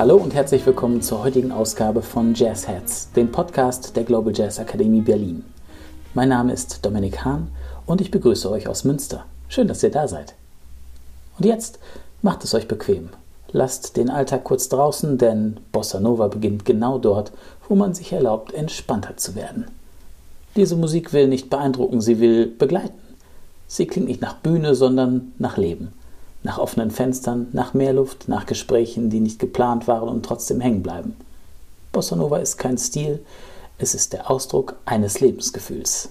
Hallo und herzlich willkommen zur heutigen Ausgabe von Jazzheads, dem Podcast der Global Jazz Akademie Berlin. Mein Name ist Dominik Hahn und ich begrüße euch aus Münster. Schön, dass ihr da seid. Und jetzt macht es euch bequem. Lasst den Alltag kurz draußen, denn Bossa Nova beginnt genau dort, wo man sich erlaubt, entspannter zu werden. Diese Musik will nicht beeindrucken, sie will begleiten. Sie klingt nicht nach Bühne, sondern nach Leben. Nach offenen Fenstern, nach Meerluft, nach Gesprächen, die nicht geplant waren und trotzdem hängen bleiben. Bossa Nova ist kein Stil, es ist der Ausdruck eines Lebensgefühls.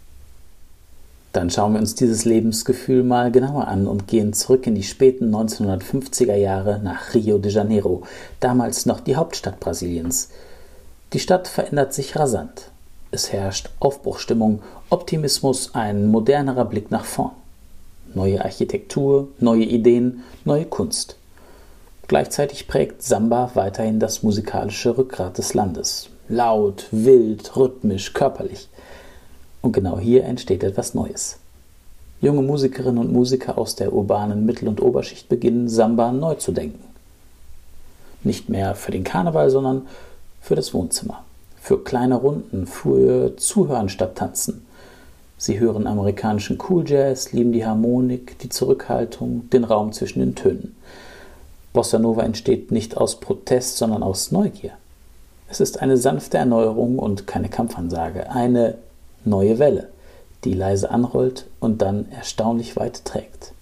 Dann schauen wir uns dieses Lebensgefühl mal genauer an und gehen zurück in die späten 1950er Jahre nach Rio de Janeiro, damals noch die Hauptstadt Brasiliens. Die Stadt verändert sich rasant. Es herrscht Aufbruchsstimmung, Optimismus, ein modernerer Blick nach vorn. Neue Architektur, neue Ideen, neue Kunst. Gleichzeitig prägt Samba weiterhin das musikalische Rückgrat des Landes. Laut, wild, rhythmisch, körperlich. Und genau hier entsteht etwas Neues. Junge Musikerinnen und Musiker aus der urbanen Mittel- und Oberschicht beginnen, Samba neu zu denken. Nicht mehr für den Karneval, sondern für das Wohnzimmer. Für kleine Runden, für Zuhören statt Tanzen. Sie hören amerikanischen Cool Jazz, lieben die Harmonik, die Zurückhaltung, den Raum zwischen den Tönen. Bossa Nova entsteht nicht aus Protest, sondern aus Neugier. Es ist eine sanfte Erneuerung und keine Kampfansage, eine neue Welle, die leise anrollt und dann erstaunlich weit trägt.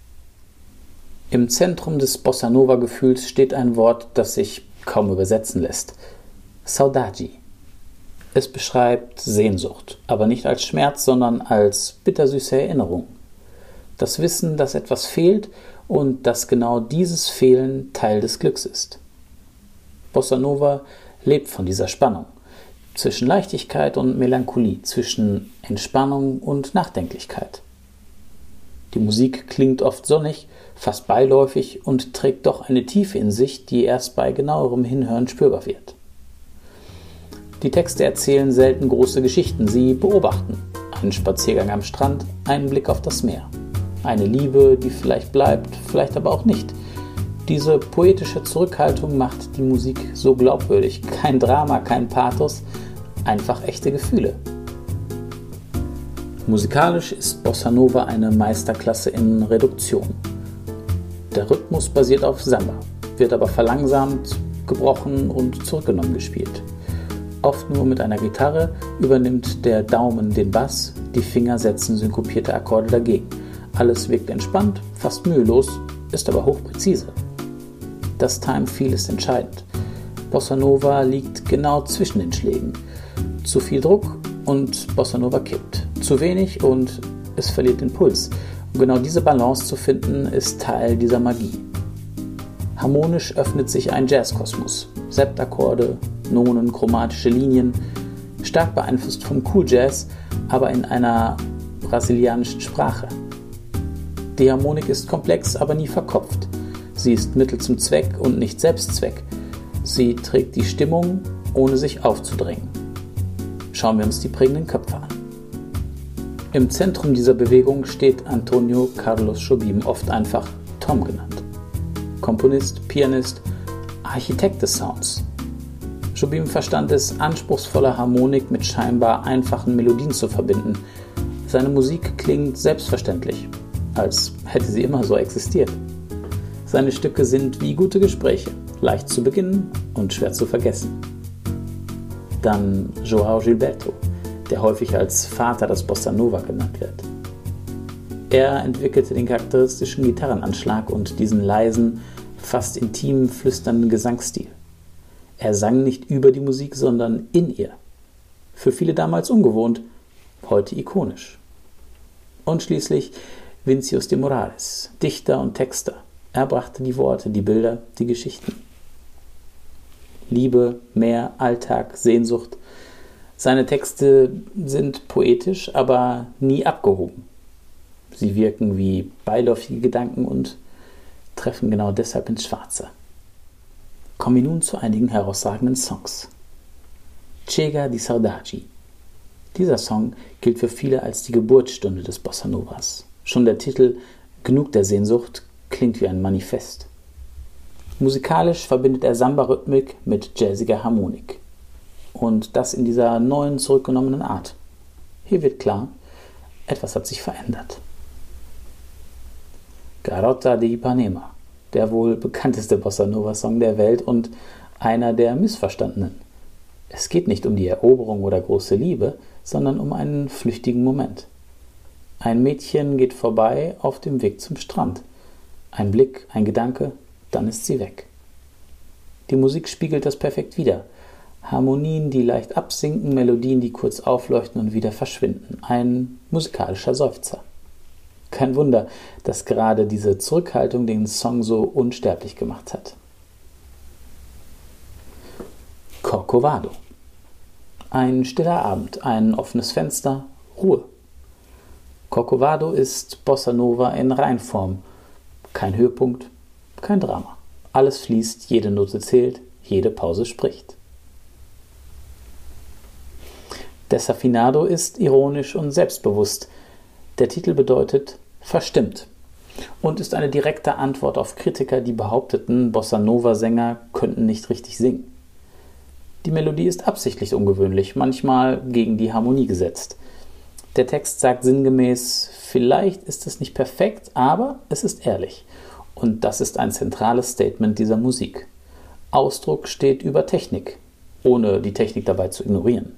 Im Zentrum des Bossa Nova Gefühls steht ein Wort, das sich kaum übersetzen lässt: Saudade. Es beschreibt Sehnsucht, aber nicht als Schmerz, sondern als bittersüße Erinnerung. Das Wissen, dass etwas fehlt und dass genau dieses Fehlen Teil des Glücks ist. Bossa Nova lebt von dieser Spannung zwischen Leichtigkeit und Melancholie, zwischen Entspannung und Nachdenklichkeit. Die Musik klingt oft sonnig, fast beiläufig und trägt doch eine Tiefe in sich, die erst bei genauerem Hinhören spürbar wird. Die Texte erzählen selten große Geschichten, sie beobachten. Einen Spaziergang am Strand, einen Blick auf das Meer. Eine Liebe, die vielleicht bleibt, vielleicht aber auch nicht. Diese poetische Zurückhaltung macht die Musik so glaubwürdig. Kein Drama, kein Pathos, einfach echte Gefühle. Musikalisch ist Bossa Nova eine Meisterklasse in Reduktion. Der Rhythmus basiert auf Samba, wird aber verlangsamt, gebrochen und zurückgenommen gespielt. Oft nur mit einer Gitarre übernimmt der Daumen den Bass, die Finger setzen synkopierte Akkorde dagegen. Alles wirkt entspannt, fast mühelos, ist aber hochpräzise. Das Time-Feel ist entscheidend. Bossa Nova liegt genau zwischen den Schlägen. Zu viel Druck und Bossa Nova kippt. Zu wenig und es verliert den Puls. Und genau diese Balance zu finden, ist Teil dieser Magie. Harmonisch öffnet sich ein Jazzkosmos. Septakkorde, Nonen, chromatische Linien, stark beeinflusst vom Cool Jazz, aber in einer brasilianischen Sprache. Die Harmonik ist komplex, aber nie verkopft. Sie ist Mittel zum Zweck und nicht Selbstzweck. Sie trägt die Stimmung, ohne sich aufzudrängen. Schauen wir uns die prägenden Köpfe an. Im Zentrum dieser Bewegung steht Antônio Carlos Jobim, oft einfach Tom genannt. Komponist, Pianist, Architekt des Sounds. Jobim verstand es, anspruchsvolle Harmonik mit scheinbar einfachen Melodien zu verbinden. Seine Musik klingt selbstverständlich, als hätte sie immer so existiert. Seine Stücke sind wie gute Gespräche, leicht zu beginnen und schwer zu vergessen. Dann João Gilberto, der häufig als Vater des Bossa Nova genannt wird. Er entwickelte den charakteristischen Gitarrenanschlag und diesen leisen, fast intimen, flüsternden Gesangsstil. Er sang nicht über die Musik, sondern in ihr. Für viele damals ungewohnt, heute ikonisch. Und schließlich Vinícius de Moraes, Dichter und Texter. Er brachte die Worte, die Bilder, die Geschichten. Liebe, Meer, Alltag, Sehnsucht. Seine Texte sind poetisch, aber nie abgehoben. Sie wirken wie beiläufige Gedanken und treffen genau deshalb ins Schwarze. Kommen wir nun zu einigen herausragenden Songs. Chega de Saudade. Dieser Song gilt für viele als die Geburtsstunde des Bossa Novas. Schon der Titel Genug der Sehnsucht klingt wie ein Manifest. Musikalisch verbindet er Samba-Rhythmik mit jazziger Harmonik. Und das in dieser neuen, zurückgenommenen Art. Hier wird klar, etwas hat sich verändert. Garota de Ipanema, der wohl bekannteste Bossa-Nova-Song der Welt und einer der missverstandenen. Es geht nicht um die Eroberung oder große Liebe, sondern um einen flüchtigen Moment. Ein Mädchen geht vorbei auf dem Weg zum Strand. Ein Blick, ein Gedanke, dann ist sie weg. Die Musik spiegelt das perfekt wider. Harmonien, die leicht absinken, Melodien, die kurz aufleuchten und wieder verschwinden. Ein musikalischer Seufzer. Kein Wunder, dass gerade diese Zurückhaltung den Song so unsterblich gemacht hat. Corcovado. Ein stiller Abend, ein offenes Fenster, Ruhe. Corcovado ist Bossa Nova in Reinform. Kein Höhepunkt, kein Drama. Alles fließt, jede Note zählt, jede Pause spricht. Desafinado ist ironisch und selbstbewusst. Der Titel bedeutet verstimmt und ist eine direkte Antwort auf Kritiker, die behaupteten, Bossa-Nova-Sänger könnten nicht richtig singen. Die Melodie ist absichtlich ungewöhnlich, manchmal gegen die Harmonie gesetzt. Der Text sagt sinngemäß, vielleicht ist es nicht perfekt, aber es ist ehrlich. Und das ist ein zentrales Statement dieser Musik. Ausdruck steht über Technik, ohne die Technik dabei zu ignorieren.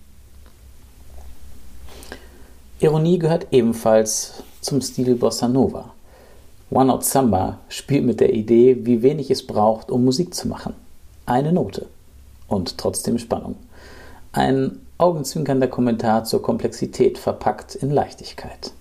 Ironie gehört ebenfalls zum Stil Bossa Nova. One Note Samba spielt mit der Idee, wie wenig es braucht, um Musik zu machen. Eine Note. Und trotzdem Spannung. Ein augenzwinkernder Kommentar zur Komplexität, verpackt in Leichtigkeit.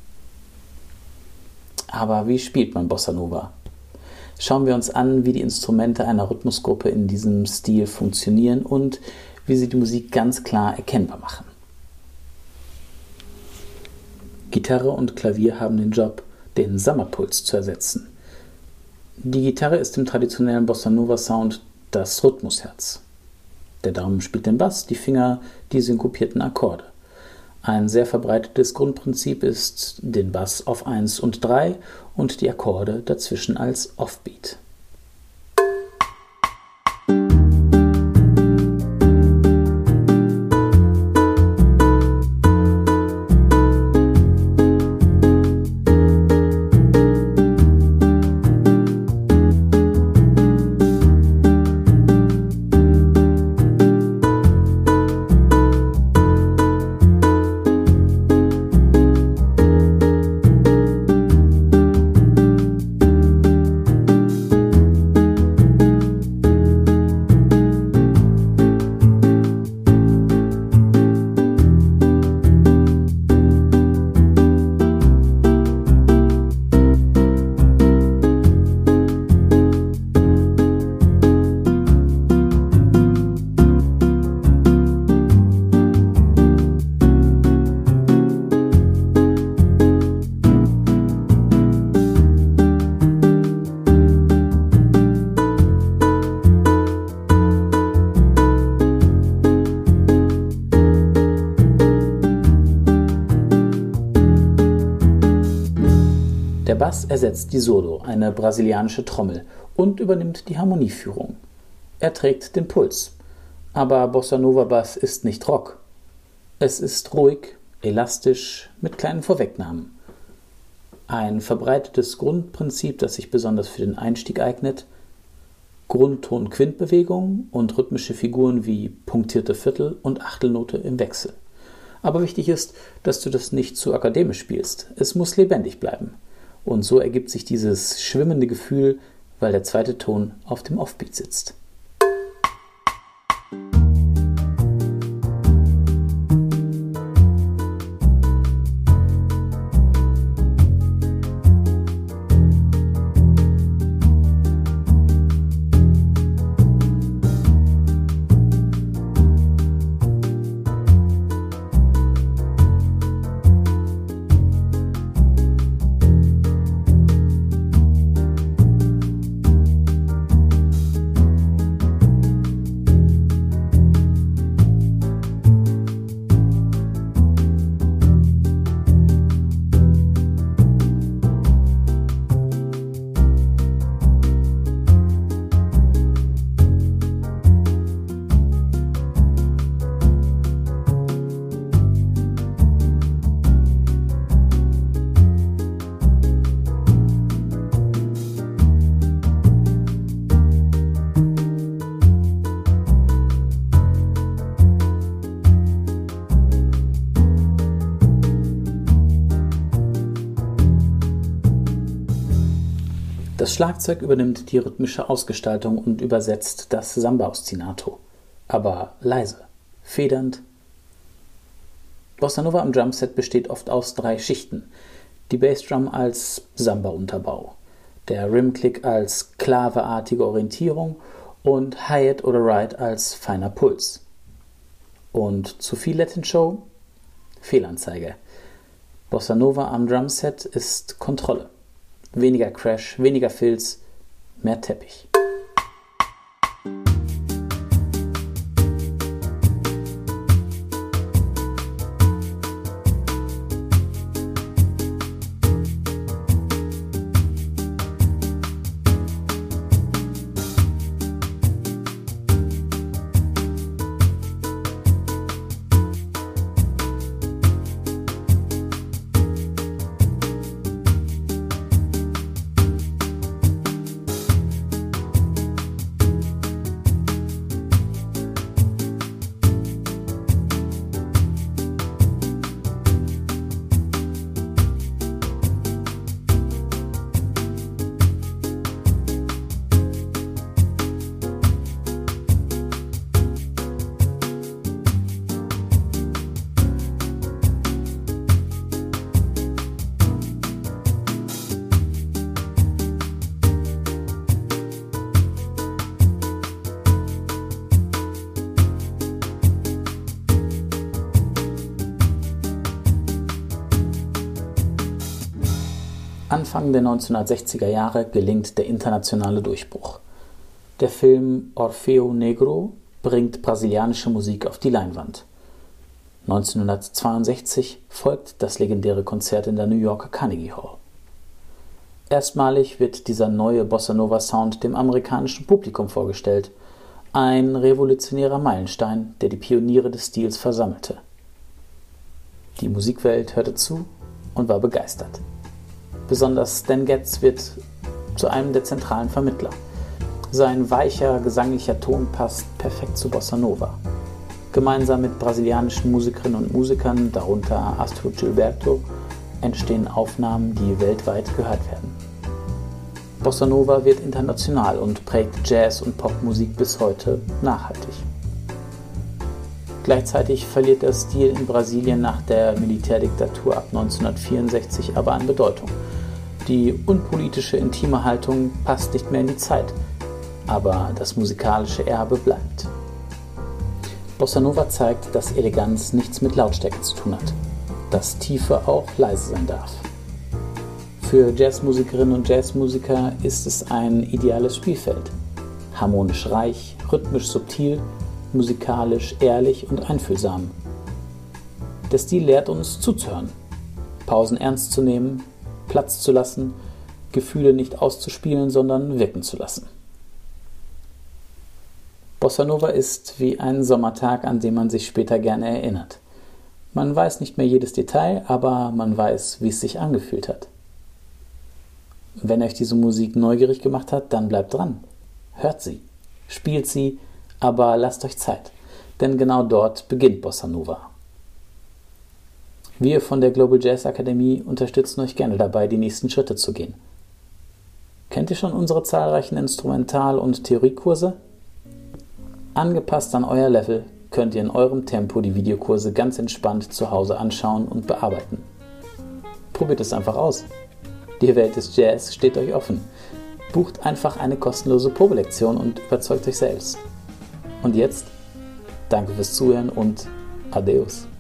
Aber wie spielt man Bossa Nova? Schauen wir uns an, wie die Instrumente einer Rhythmusgruppe in diesem Stil funktionieren und wie sie die Musik ganz klar erkennbar machen. Gitarre und Klavier haben den Job, den Samba-Puls zu ersetzen. Die Gitarre ist im traditionellen Bossa-Nova-Sound das Rhythmusherz. Der Daumen spielt den Bass, die Finger die synkopierten Akkorde. Ein sehr verbreitetes Grundprinzip ist, den Bass auf 1 und 3 und die Akkorde dazwischen als Offbeat. Der Bass ersetzt die Solo, eine brasilianische Trommel, und übernimmt die Harmonieführung. Er trägt den Puls. Aber Bossa Nova Bass ist nicht Rock. Es ist ruhig, elastisch, mit kleinen Vorwegnahmen. Ein verbreitetes Grundprinzip, das sich besonders für den Einstieg eignet: Grundton-Quintbewegung und rhythmische Figuren wie punktierte Viertel- und Achtelnote im Wechsel. Aber wichtig ist, dass du das nicht zu akademisch spielst. Es muss lebendig bleiben. Und so ergibt sich dieses schwimmende Gefühl, weil der zweite Ton auf dem Offbeat sitzt. Das Schlagzeug übernimmt die rhythmische Ausgestaltung und übersetzt das Samba-Ostinato, aber leise, federnd. Bossa Nova am Drumset besteht oft aus 3 Schichten: die Bassdrum als Samba-Unterbau, der Rimclick als klaveartige Orientierung und Hi-Hat oder Ride als feiner Puls. Und zu viel Latin Show? Fehlanzeige. Bossa Nova am Drumset ist Kontrolle. Weniger Crash, weniger Filz, mehr Teppich. Anfang der 1960er Jahre gelingt der internationale Durchbruch. Der Film Orfeo Negro bringt brasilianische Musik auf die Leinwand. 1962 folgt das legendäre Konzert in der New Yorker Carnegie Hall. Erstmalig wird dieser neue Bossa-Nova-Sound dem amerikanischen Publikum vorgestellt, ein revolutionärer Meilenstein, der die Pioniere des Stils versammelte. Die Musikwelt hörte zu und war begeistert. Besonders Stan Getz wird zu einem der zentralen Vermittler. Sein weicher, gesanglicher Ton passt perfekt zu Bossa Nova. Gemeinsam mit brasilianischen Musikerinnen und Musikern, darunter Astrid Gilberto, entstehen Aufnahmen, die weltweit gehört werden. Bossa Nova wird international und prägt Jazz- und Popmusik bis heute nachhaltig. Gleichzeitig verliert der Stil in Brasilien nach der Militärdiktatur ab 1964 aber an Bedeutung. Die unpolitische, intime Haltung passt nicht mehr in die Zeit, aber das musikalische Erbe bleibt. Bossa Nova zeigt, dass Eleganz nichts mit Lautstärke zu tun hat, dass Tiefe auch leise sein darf. Für Jazzmusikerinnen und Jazzmusiker ist es ein ideales Spielfeld. Harmonisch reich, rhythmisch subtil, musikalisch ehrlich und einfühlsam. Der Stil lehrt uns zuzuhören, Pausen ernst zu nehmen, Platz zu lassen, Gefühle nicht auszuspielen, sondern wirken zu lassen. Bossa Nova ist wie ein Sommertag, an den man sich später gerne erinnert. Man weiß nicht mehr jedes Detail, aber man weiß, wie es sich angefühlt hat. Wenn euch diese Musik neugierig gemacht hat, dann bleibt dran. Hört sie, spielt sie, aber lasst euch Zeit, denn genau dort beginnt Bossa Nova. Wir von der Global Jazz Akademie unterstützen euch gerne dabei, die nächsten Schritte zu gehen. Kennt ihr schon unsere zahlreichen Instrumental- und Theoriekurse? Angepasst an euer Level könnt ihr in eurem Tempo die Videokurse ganz entspannt zu Hause anschauen und bearbeiten. Probiert es einfach aus. Die Welt des Jazz steht euch offen. Bucht einfach eine kostenlose Probelektion und überzeugt euch selbst. Und jetzt, danke fürs Zuhören und Adios.